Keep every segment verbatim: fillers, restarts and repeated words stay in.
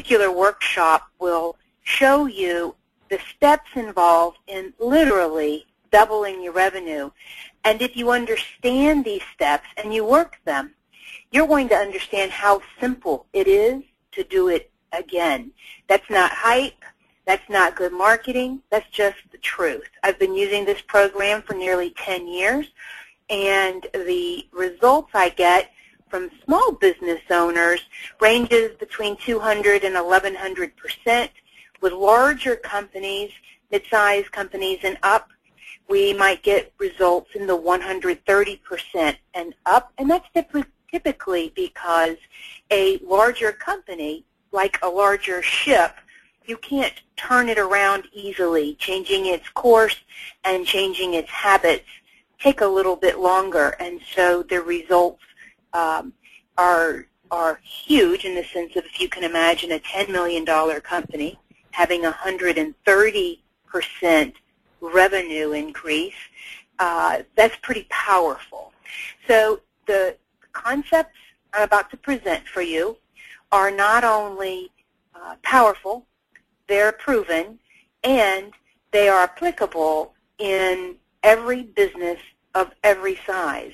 particular workshop will show you the steps involved in literally doubling your revenue. And if you understand these steps and you work them, you're going to understand how simple it is to do it again. That's not hype. That's not good marketing. That's just the truth. I've been using this program for nearly ten years, and the results I get from small business owners ranges between two hundred and eleven hundred percent. With larger companies, mid-sized companies and up, we might get results in the one hundred thirty percent and up, and that's typically because a larger company, like a larger ship, you can't turn it around easily. Changing its course and changing its habits take a little bit longer, and so the results um, are are huge in the sense of, if you can imagine a ten million dollar company having a one hundred thirty percent revenue increase, uh, that's pretty powerful. So the concepts I'm about to present for you are not only uh, powerful, they're proven, and they are applicable in every business of every size.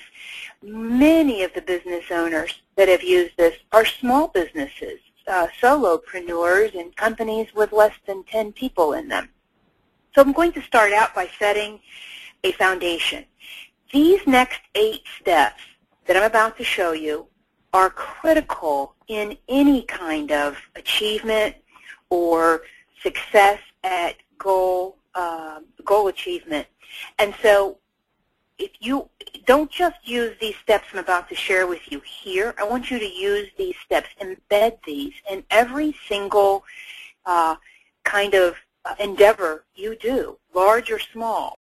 Many of the business owners that have used this are small businesses, uh, solopreneurs, and companies with less than ten people in them. So I'm going to start out by setting a foundation. These next eight steps that I'm about to show you are critical in any kind of achievement or success at goal, uh, goal achievement. And so if you don't just use these steps I'm about to share with you here, I want you to use these steps, embed these in every single uh, kind of uh, endeavor you do, large or small.